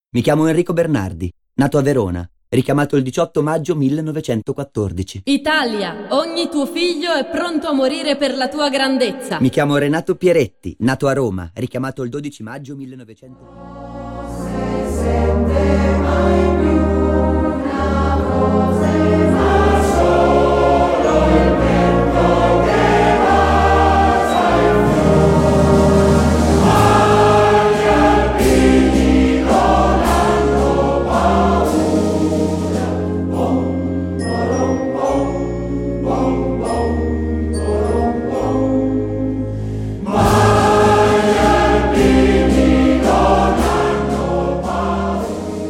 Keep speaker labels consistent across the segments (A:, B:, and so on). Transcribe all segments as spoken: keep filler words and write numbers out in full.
A: Mi chiamo Enrico Bernardi, nato a Verona, richiamato il diciotto maggio millenovecentoquattordici.
B: Italia, ogni tuo figlio è pronto a morire per la tua grandezza.
A: Mi chiamo Renato Pieretti, nato a Roma, richiamato il dodici maggio millenovecento.
C: Si sente mai più una voce, ma solo il vento che passa in fiume. Agli alpini non hanno paura. Bom, borom, bom, bom, bom, borom, bom. Ma gli alpini non hanno paura.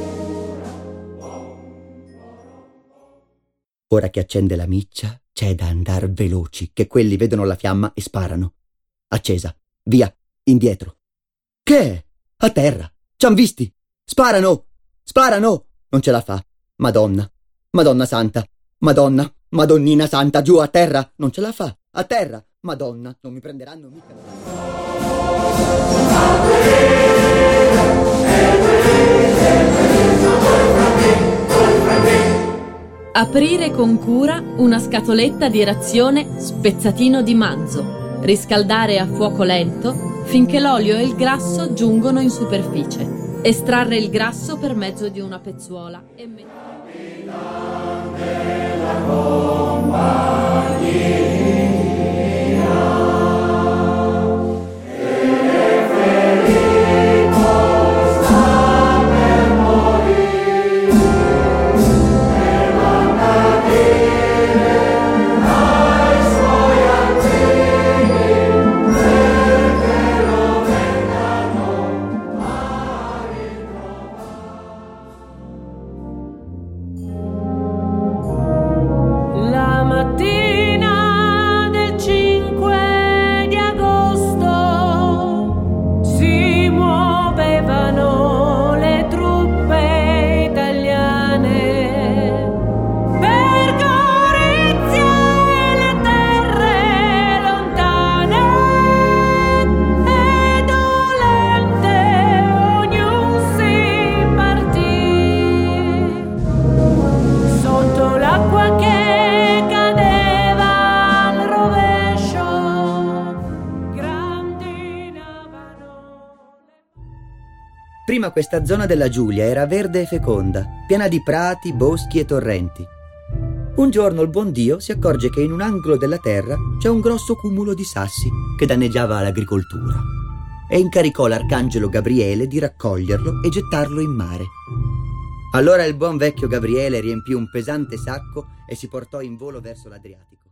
A: Ora che accende la miccia, c'è da andar veloci, che quelli vedono la fiamma e sparano. Accesa. Via. Indietro. Che è? A terra. C'han visti? Sparano! Sparano! Non ce la fa. Madonna. Madonna santa. Madonna. Madonnina santa. Giù a terra. Non ce la fa. A terra. Madonna. Non mi prenderanno mica.
B: Aprire con cura una scatoletta di razione spezzatino di manzo. Riscaldare a fuoco lento finché l'olio e il grasso giungono in superficie. Estrarre il grasso per mezzo di una pezzuola e
A: Prima questa zona della Giulia era verde e feconda, piena di prati, boschi e torrenti. Un giorno il buon Dio si accorge che in un angolo della terra c'è un grosso cumulo di sassi che danneggiava l'agricoltura e incaricò l'arcangelo Gabriele di raccoglierlo e gettarlo in mare. Allora il buon vecchio Gabriele riempì un pesante sacco e si portò in volo verso l'Adriatico.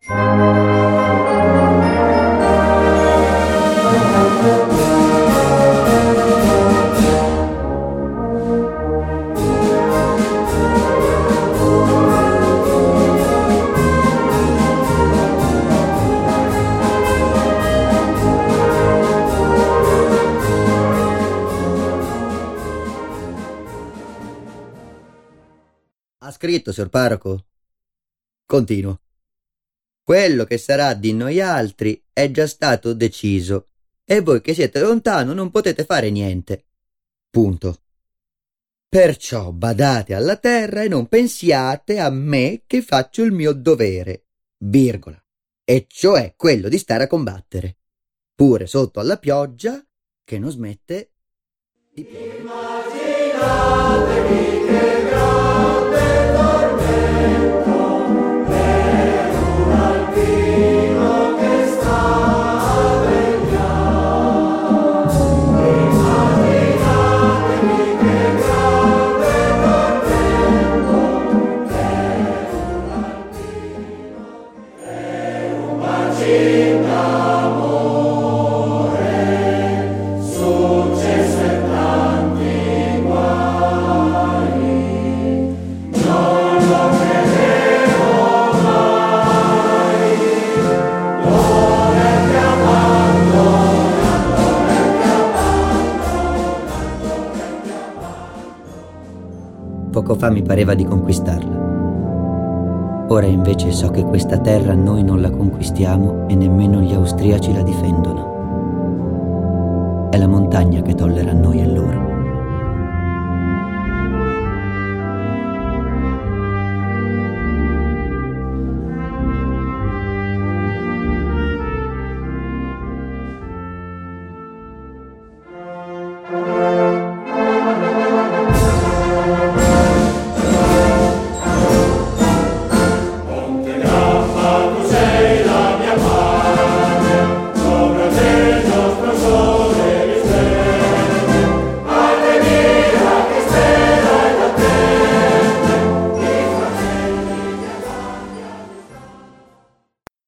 A: Ha scritto, signor parroco? Continuo. Quello che sarà di noi altri è già stato deciso e voi che siete lontano non potete fare niente. Punto. Perciò badate alla terra e non pensiate a me che faccio il mio dovere, virgola, e cioè quello di stare a combattere, pure sotto alla pioggia che non smette di piovere.
C: Immaginatevi che grande tormento per un alpino che sta a vegliare. Immaginatevi che grande tormento per un alpino e un bacino d'amore successo e tanti guai. Non lo credevo mai, doverti abbandonare, doverti abbandonare, doverti abbandonare.
A: Poco fa mi pareva di conquistarla. Ora invece so che questa terra noi non la conquistiamo e nemmeno gli austriaci la difendono. È la montagna che tollera noi e loro.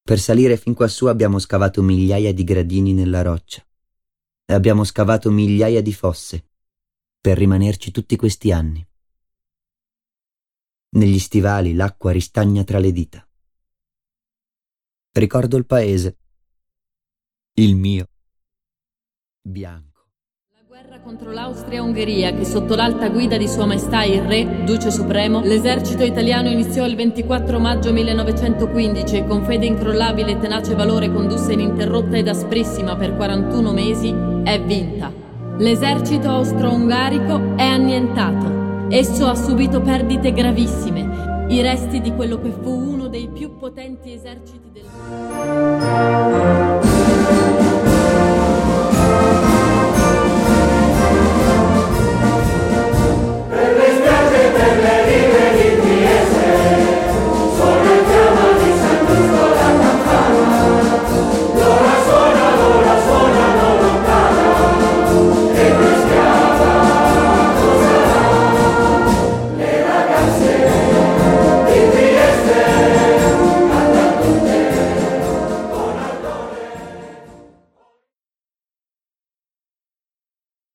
A: Per salire fin quassù abbiamo scavato migliaia di gradini nella roccia e abbiamo scavato migliaia di fosse per rimanerci tutti questi anni. Negli stivali l'acqua ristagna tra le dita. Ricordo il paese, il mio, bianco.
B: La guerra contro l'Austria-Ungheria, che sotto l'alta guida di Sua Maestà il Re, Duce Supremo, l'esercito italiano iniziò il ventiquattro maggio millenovecentoquindici e con fede incrollabile e tenace valore condusse ininterrotta ed asprissima per quarantuno mesi, è vinta. L'esercito austro-ungarico è annientato. Esso ha subito perdite gravissime, i resti di quello che fu uno dei più potenti eserciti del mondo.